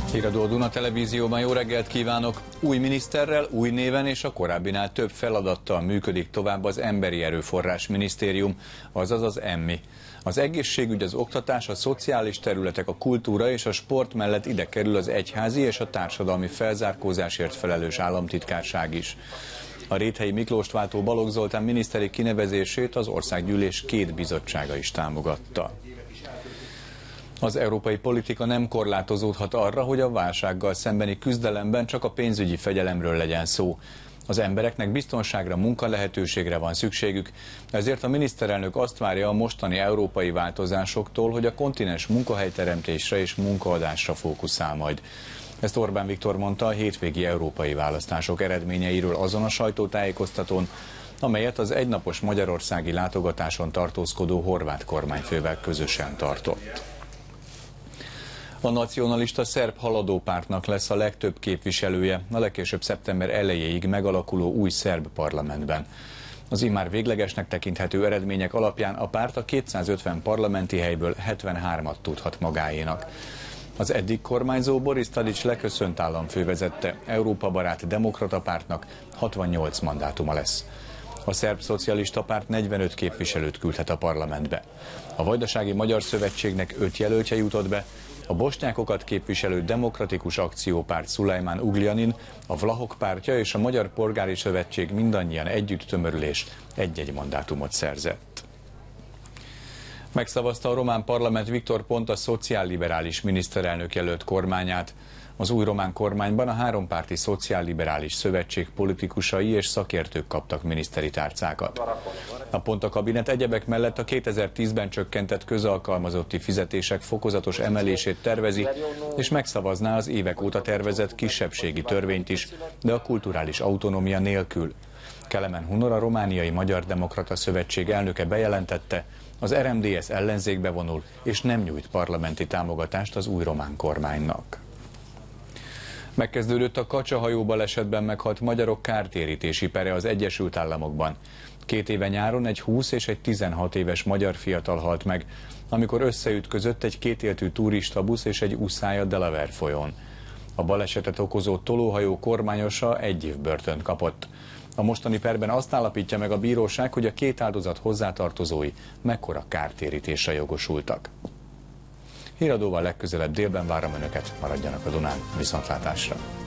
Híradó Duna Televízióban, jó reggelt kívánok! Új miniszterrel, új néven és a korábbinál több feladattal működik tovább az Emberi Erőforrás Minisztérium, azaz az EMMI. Az egészségügy, az oktatás, a szociális területek, a kultúra és a sport mellett ide kerül az egyházi és a társadalmi felzárkózásért felelős államtitkárság is. A Réthelyi Miklóst váltó Balogh Zoltán miniszteri kinevezését az országgyűlés két bizottsága is támogatta. Az európai politika nem korlátozódhat arra, hogy a válsággal szembeni küzdelemben csak a pénzügyi fegyelemről legyen szó. Az embereknek biztonságra, munkalehetőségre van szükségük, ezért a miniszterelnök azt várja a mostani európai változásoktól, hogy a kontinens munkahelyteremtésre és munkaadásra fókuszál majd. Ezt Orbán Viktor mondta a hétvégi európai választások eredményeiről azon a sajtótájékoztatón, amelyet az egynapos magyarországi látogatáson tartózkodó horvát kormányfővel közösen tartott. A nacionalista szerb haladó pártnak lesz a legtöbb képviselője a legkésőbb szeptember elejéig megalakuló új szerb parlamentben. Az immár véglegesnek tekinthető eredmények alapján a párt a 250 parlamenti helyből 73-at tudhat magáénak. Az eddig kormányzó Boris Tadic leköszönt államfő vezette Európa barát demokrata pártnak 68 mandátuma lesz. A szerb szocialista párt 45 képviselőt küldhet a parlamentbe. A Vajdasági Magyar Szövetségnek 5 jelöltje jutott be, a bosnyákokat képviselő Demokratikus Akciópárt Szulajmán Ugljanin, a Vlachok pártja és a Magyar Polgári Szövetség mindannyian együtt tömörülés egy-egy mandátumot szerzett. Megszavazta a román parlament Victor Ponta szociálliberális miniszterelnök jelölt kormányát. Az új román kormányban a hárompárti szociálliberális szövetség politikusai és szakértők kaptak miniszteri tárcákat. A Ponta kabinet egyebek mellett a 2010-ben csökkentett közalkalmazotti fizetések fokozatos emelését tervezi, és megszavazná az évek óta tervezett kisebbségi törvényt is, de a kulturális autonómia nélkül. Kelemen Hunor, a Romániai Magyar Demokrata Szövetség elnöke bejelentette, az RMDSZ ellenzékbe vonul, és nem nyújt parlamenti támogatást az új román kormánynak. Megkezdődött a kacsahajó balesetben meghalt magyarok kártérítési pere az Egyesült Államokban. 2 éve nyáron egy 20 és egy 16 éves magyar fiatal halt meg, amikor összeütközött egy kétéltű turistabusz és egy uszály a Delaware folyón. A balesetet okozó tolóhajó kormányosa 1 év börtönt kapott. A mostani perben azt állapítja meg a bíróság, hogy a 2 áldozat hozzátartozói mekkora kártérítésre jogosultak. Híradóval legközelebb délben várom Önöket, maradjanak a Dunán, viszontlátásra!